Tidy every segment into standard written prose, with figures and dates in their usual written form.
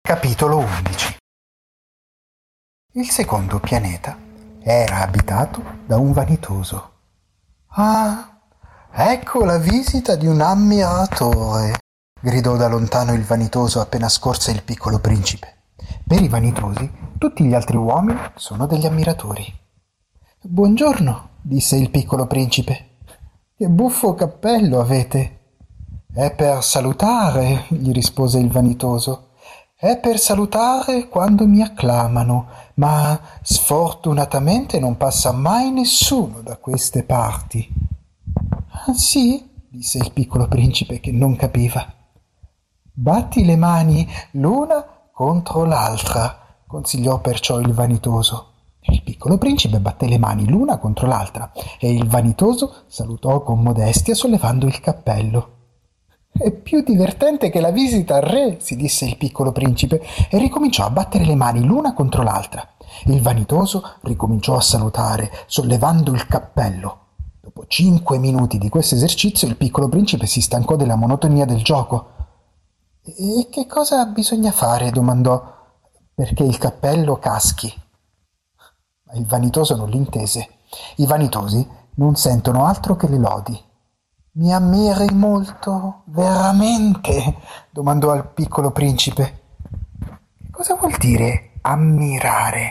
Capitolo 11. Il secondo pianeta era abitato da un vanitoso. «Ah, ecco la visita di un ammiratore!» gridò da lontano il vanitoso appena scorse il piccolo principe. Per i vanitosi, tutti gli altri uomini sono degli ammiratori. «Buongiorno», disse il piccolo principe. «Che buffo cappello avete!» «È per salutare», gli rispose il vanitoso. «È per salutare quando mi acclamano, ma sfortunatamente non passa mai nessuno da queste parti». «Ah, sì?» disse il piccolo principe che non capiva. «Batti le mani l'una contro l'altra», consigliò perciò il vanitoso. Il piccolo principe batté le mani l'una contro l'altra e il vanitoso salutò con modestia sollevando il cappello. «È più divertente che la visita al re», si disse il piccolo principe e ricominciò a battere le mani l'una contro l'altra. Il vanitoso ricominciò a salutare sollevando il cappello. Dopo 5 minuti di questo esercizio il piccolo principe si stancò della monotonia del gioco. «E che cosa bisogna fare?» domandò. «Perché il cappello caschi». Ma il vanitoso non l'intese. I vanitosi non sentono altro che le lodi. «Mi ammiri molto, veramente?» domandò al piccolo principe. «Che cosa vuol dire ammirare?»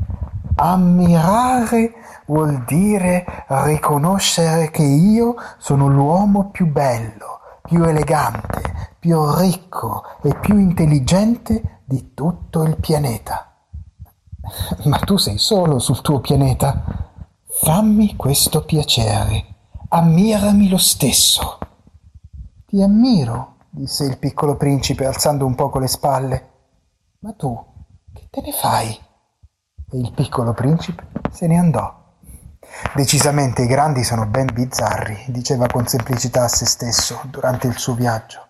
«Ammirare vuol dire riconoscere che io sono l'uomo più bello, più elegante, più ricco e più intelligente di tutto il pianeta». «Ma tu sei solo sul tuo pianeta. Fammi questo piacere. Ammirami lo stesso». «Ti ammiro», disse il piccolo principe alzando un poco le spalle. «Ma tu che te ne fai?» E il piccolo principe se ne andò. «Decisamente i grandi sono ben bizzarri», diceva con semplicità a se stesso durante il suo viaggio.